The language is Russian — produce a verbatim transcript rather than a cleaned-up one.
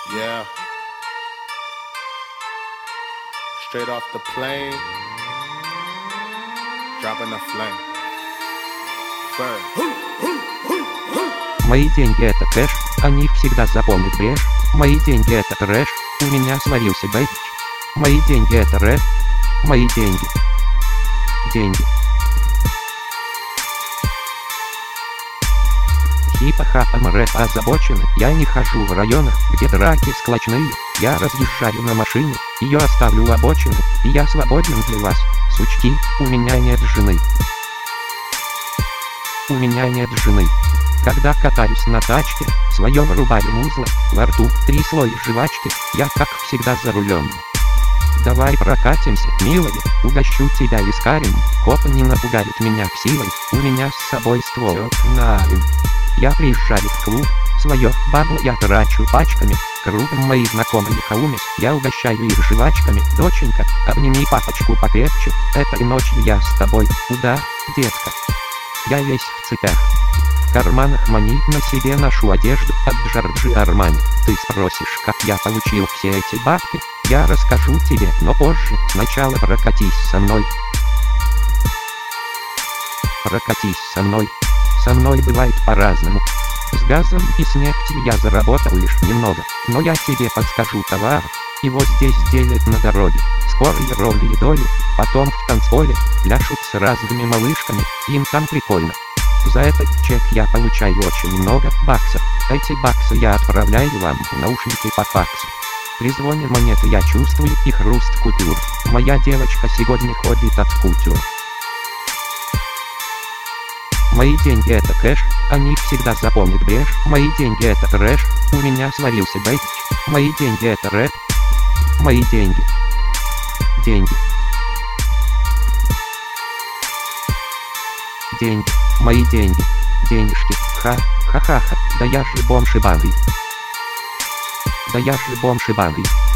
Yeah. Straight off the plane. Dropping the flame. First. Мои деньги это кэш, они всегда заполнят брешь. Мои деньги это трэш, у меня свалился бэйч. Мои деньги это рэп, мои деньги. Деньги. Хипа-хапом рэп озабочены. Я не хожу в районах, где драки склочные. Я разъезжаю на машине, ее оставлю у обочины. И я свободен для вас, сучки, у меня нет жены. У меня нет жены. Когда катаюсь на тачке, в своем вырубаю музло, во рту три слоя жвачки, я как всегда за рулем. Давай прокатимся, милая, угощу тебя вискарем, копы не напугают меня силой, у меня с собой ствол. Знаем. Я приезжаю в клуб, свое бабло я трачу пачками, кругом мои знакомые хаумис, я угощаю их жвачками. Доченька, обними папочку покрепче, этой ночью я с тобой, да, детка. Я весь в цепях. В карманах мани, на себе ношу одежду от Джорджи Армани. Ты спросишь, как я получил все эти бабки? Я расскажу тебе, но позже. Сначала прокатись со мной. Прокатись со мной. Со мной бывает по-разному. С газом и с нефтью я заработал лишь немного, но я тебе подскажу товар. Его здесь делят на дороге. Скорые ровные доли, потом в танцполе пляшут с разными малышками, им там прикольно. За этот чек я получаю очень много баксов. Эти баксы я отправляю вам в наушники по факсу. При звоне монеты я чувствую и хруст купюр. Моя девочка сегодня ходит от кутюр. Мои деньги это кэш, они всегда заполнят брешь. Мои деньги это трэш, у меня свалился бэйч. Мои деньги это рэп, мои деньги. Деньги. Деньги, мои деньги, денежки, ха, ха-ха-ха, да я же бомж ебаный. Да я же бомж ебаный.